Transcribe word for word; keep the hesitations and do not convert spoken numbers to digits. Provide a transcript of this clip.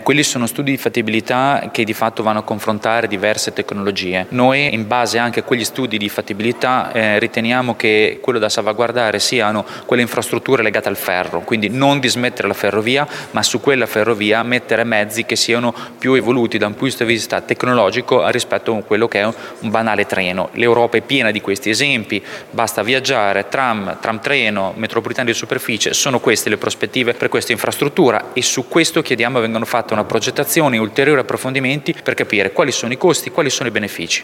Quelli sono studi di fattibilità che di fatto vanno a confrontare diverse tecnologie. Noi, in base anche a quegli studi di fattibilità, eh, riteniamo che quello da salvaguardare siano quelle infrastrutture legate al ferro, quindi non dismettere la ferrovia, ma su quella ferrovia mettere mezzi che siano più evoluti da un punto di vista tecnologico rispetto a quello che è un banale treno. L'Europa è piena di questi esempi, basta viaggiare, tram, tram treno, metropolitane di superficie, sono queste le prospettive per questa infrastruttura e su questo chiediamo vengano fatte una progettazione e ulteriori approfondimenti per capire quali sono i costi, quali sono i benefici.